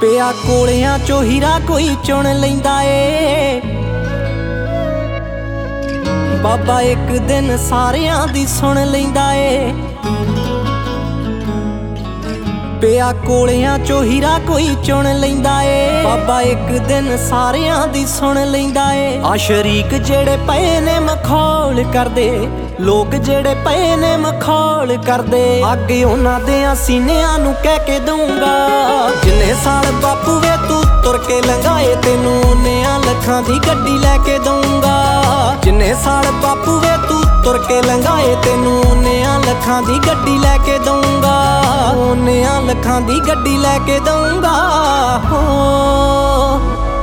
ਪਿਆ ਕੋਲਿਆਂ ਚੋਂ ਹੀਰਾ ਕੋਈ ਚੁਣ ਲੈਂਦਾ ਏ। ਬਾਬਾ ਇੱਕ ਦਿਨ ਸਾਰਿਆਂ ਦੀ ਸੁਣ ਲੈਂਦਾ ਏ। ਪਿਆ ਕੋਲਿਆਂ ਚੋਂ ਹੀਰਾ ਕੋਈ ਚੁਣ ਲੈਂਦਾ ਏ। ਬਾਬਾ ਇੱਕ ਦਿਨ ਸਾਰਿਆਂ ਦੀ ਸੁਣ ਲੈਂਦਾ ਏ। ਆ ਸ਼ਰੀਕ ਜਿਹੜੇ ਪਏ ਨੇ ਮਖੌਲ ਕਰਦੇ, ਲੋਕ ਜਿਹੜੇ ਪਏ ਨੇ ਮਖੌਲ ਕਰਦੇ, ਅੱਗੇ ਉਹਨਾਂ ਦੇ ਸੀਨਿਆਂ ਨੂੰ ਕਹਿ ਕੇ ਦਊਂਗਾ। ਜਿੰਨੇ ਸਾਲ ਬਾਪੂ ਵੇ ਤੂੰ ਤੁਰ ਕੇ ਲੰਘਾਏ, ਤੈਨੂੰ ਉਨਿਆਂ ਲੱਖਾਂ ਦੀ ਗੱਡੀ ਲੈ ਕੇ ਦਊਂਗਾ। ਜਿੰਨੇ ਸਾਲ ਬਾਪੂ ਵੇ ਤੂੰ ਤੁਰ ਕੇ ਲੰਘਾਏ, ਤੈਨੂੰ ਉਨਿਆਂ ਲੱਖਾਂ ਦੀ ਗੱਡੀ ਲੈ ਕੇ ਦਊਂਗਾ। ਉਨਿਆਂ ਲੱਖਾਂ ਦੀ ਗੱਡੀ ਲੈ ਕੇ ਦਊਂਗਾ ਹੋ।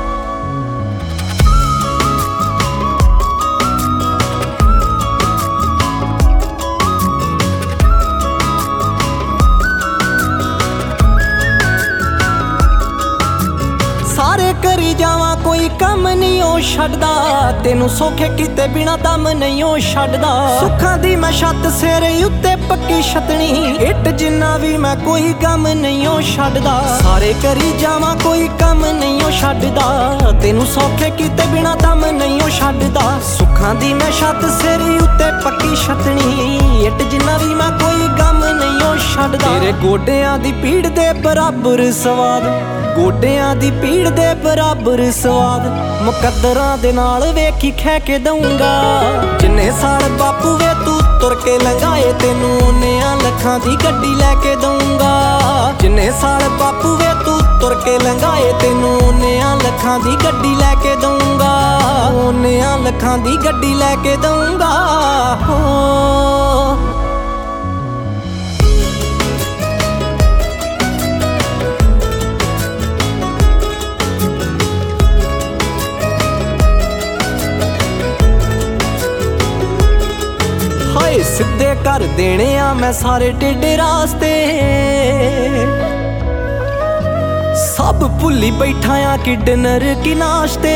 ਸਾਰੇ ਕਰੀ ਜਾਵਾਂ ਕੋਈ ਕੰਮ ਨਹੀਂ ਉਹ ਛੱਡਦਾ, ਤੈਨੂੰ ਸੌਖੇ ਕੀਤੇ ਬਿਨਾ ਦਮ ਨਹੀਂ ਉਹ ਛੱਡਦਾ। ਸੁੱਖਾਂ ਦੀ ਮੈਂ ਛੱਤ ਸਿਰ ਉੱਤੇ ਪੱਕੀ ਛਤਣੀ, ਇੱਟ ਜਿੰਨਾ ਵੀ ਮੈਂ ਕੋਈ ਗਮ ਨਹੀਂ ਉਹ ਛੱਡਦਾ। ਸਾਰੇ ਕਰੀ ਜਾਵਾਂ ਕੋਈ ਕੰਮ ਨਹੀਂ ਉਹ ਛੱਡਦਾ, ਤੈਨੂੰ ਸੌਖੇ ਕੀਤੇ ਬਿਨਾ ਦਮ ਨਹੀਂ ਉਹ ਛੱਡਦਾ। ਸੁੱਖਾਂ ਦੀ ਮੈਂ ਛੱਤ ਸਿਰ ਉੱਤੇ ਪੱਕੀ ਛਤਣੀ, ਇੱਟ ਜਿੰਨਾ ਵੀ ਮੈਂ ਕੋਈ ਗਮ ਨਹੀਂ ਉਹ ਛੱਡਦਾ। ਤੇਰੇ ਗੋਡਿਆਂ ਦੀ ਪੀੜ ਦੇ ਬਰਾਬਰ ਸਵਾਦ, ਗੋਡਿਆਂ ਦੀ ਪੀੜ ਦੇ ਬਰਾਬਰ ਸਵਾਦ, ਮੁਕੱਦਰਾਂ ਦੇ ਨਾਲ ਵੇਖੀ ਖਹਿ ਕੇ ਦਊਂਗਾ। ਜਿੰਨੇ ਸਾਲ ਬਾਪੂ ਵੇ ਤੂੰ ਤੁਰ ਕੇ ਲੰਘਾਏ, ਤੈਨੂੰ ਉਨਿਆਂ ਲੱਖਾਂ ਦੀ ਗੱਡੀ ਲੈ ਕੇ ਦਊਂਗਾ। ਜਿੰਨੇ ਸਾਲ ਬਾਪੂ ਵੇ ਤੂੰ ਤੁਰ ਕੇ ਲੰਘਾਏ, ਤੈਨੂੰ ਉਨਿਆਂ ਲੱਖਾਂ ਦੀ ਗੱਡੀ ਲੈ ਕੇ ਦਊਂਗਾ। ਉਨਿਆਂ ਲੱਖਾਂ ਦੀ ਗੱਡੀ ਲੈ ਕੇ ਦਊਂਗਾ ਹੋ। ਹਾਏ ਸਿੱਧੇ ਕਰ ਦੇਣੇ ਆ ਮੈਂ ਸਾਰੇ ਟੇਢੇ ਰਾਸਤੇ, ਸਭ ਭੁੱਲੀ ਬੈਠਾ ਆ ਕਿ ਡਿਨਰ ਕੀ ਨਾਸ਼ਤੇ।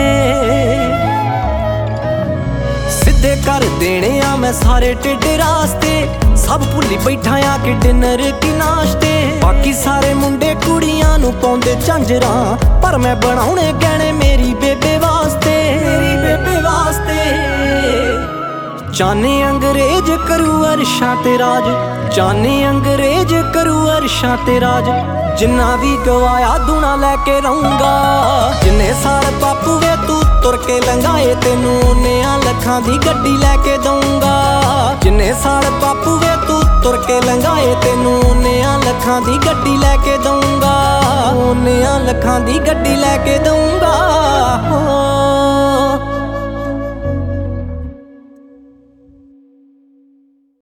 ਸਿੱਧੇ ਕਰ ਦੇਣੇ ਆ ਮੈਂ ਸਾਰੇ ਟੇਢੇ ਰਾਸਤੇ, ਸਭ ਭੁੱਲੀ ਬੈਠਾ ਆ ਕਿ ਡਿਨਰ ਕੀ ਨਾਸ਼ਤੇ। ਬਾਕੀ ਸਾਰੇ ਮੁੰਡੇ ਕੁੜੀਆਂ ਨੂੰ ਪਾਉਂਦੇ ਝਾਂਜਰਾਂ, ਪਰ ਮੈਂ ਬਣਾਉਣੇ ਗਹਿਣੇ ਮੇਰੀ ਬੇਬੇ ਵਾਸਤੇ, ਮੇਰੀ ਬੇਬੇ ਵਾਸਤੇ। ਚਾਨੇ ਅੰਗਰੇਜ਼ ਕਰੂ ਅਰਸ਼ਾਂ ਤੇ ਰਾਜ, ਚਾਨੇ ਅੰਗਰੇਜ਼ ਕਰੂ ਅਰਸ਼ਾਂ ਤੇ ਰਾਜ, ਜਿੰਨਾ ਵੀ ਗਵਾਇਆ ਦੂਣਾ ਲੈ ਕੇ ਰਹੂੰਗਾ। ਜਿੰਨੇ ਸਾਲ ਬਾਪੂ ਵੇ ਤੂੰ ਤੁਰ ਕੇ ਲੰਘਾਏ, ਤੈਨੂੰ ਉਨਿਆਂ ਲੱਖਾਂ ਦੀ ਗੱਡੀ ਲੈ ਕੇ ਦਊਂਗਾ। ਜਿੰਨੇ ਸਾਲ ਬਾਪੂ ਵੇ ਤੂੰ ਤੁਰ ਕੇ ਲੰਘਾਏ, ਤੈਨੂੰ ਉਨਿਆਂ ਲੱਖਾਂ ਦੀ ਗੱਡੀ ਲੈ ਕੇ ਦਊਂਗਾ। ਉਨਿਆਂ ਲੱਖਾਂ ਦੀ ਗੱਡੀ ਲੈ ਕੇ ਦਊਂਗਾ ਹੋ।